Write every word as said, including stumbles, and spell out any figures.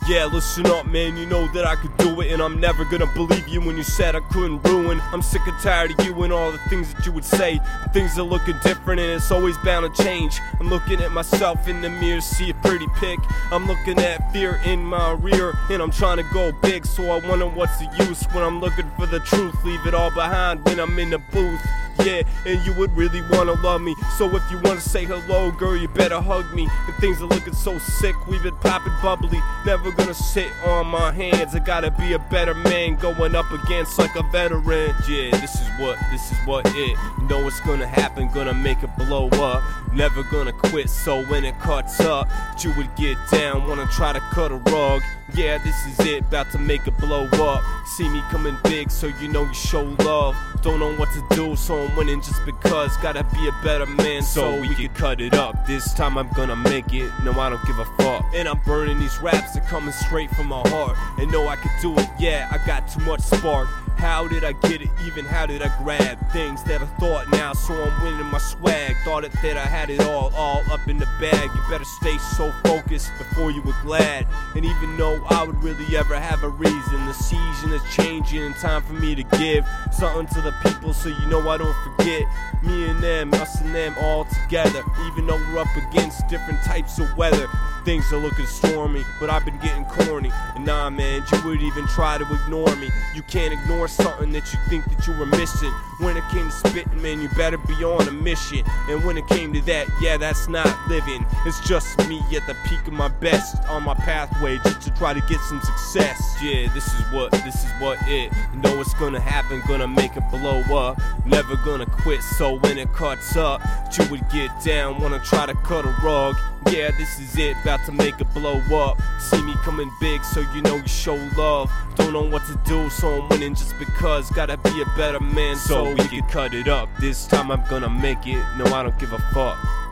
Yeah, listen up, man, you know that I could do it, and I'm never gonna believe you when you said I couldn't ruin. I'm sick and tired of you and all the things that you would say. Things are looking different and it's always bound to change. I'm looking at myself in the mirror, see a pretty pic. I'm looking at fear in my rear, and I'm trying to go big. So I wonder what's the use when I'm looking for the truth. Leave it all behind when I'm in the booth. Yeah, and you would really wanna love me. So if you wanna say hello, girl, you better hug me. And things are looking so sick, we've been popping bubbly. Never gonna sit on my hands. I gotta be a better man, going up against like a veteran. Yeah, this is what, this is what it. You know it's gonna happen, gonna make it blow up. Never gonna quit, so when it cuts up, you would get down, wanna try to cut a rug. Yeah, this is it, about to make it blow up. See me coming big, so you know you show love. Don't know what to do, so I'm winning just because. Gotta be a better man, so we can cut it up. This time I'm gonna make it, no I don't give a fuck. And I'm burning these raps, they're coming straight from my heart. And know I can do it, yeah, I got too much spark. How did I get it, even how did I grab things that I thought now, so I'm winning my swag. Thought it that I had it all, all up in the bag. You better stay so focused before you were glad. And even though I would really ever have a reason, the season is changing and time for me to give something to the people, so you know I don't forget. Me and them, us and them all together. Even though we're up against different types of weather, things are looking stormy, but I've been getting corny. And nah man, you would even try to ignore me. You can't ignore something that you think that you were missing. When it came to spitting, man, you better be on a mission. And when it came to that, yeah, that's not living. It's just me at the peak of my best, on my pathway just to try to get some success. Yeah, this is what, this is what it. You know it's gonna happen, gonna make it blow up. Never gonna quit, so when it cuts up, you would get down, wanna try to cut a rug. Yeah, this is it, about to make it blow up. See me coming big, so you know you show love. Don't know what to do, so I'm winning just because. Gotta be a better man, so we can cut it up. This time I'm gonna make it, no I don't give a fuck.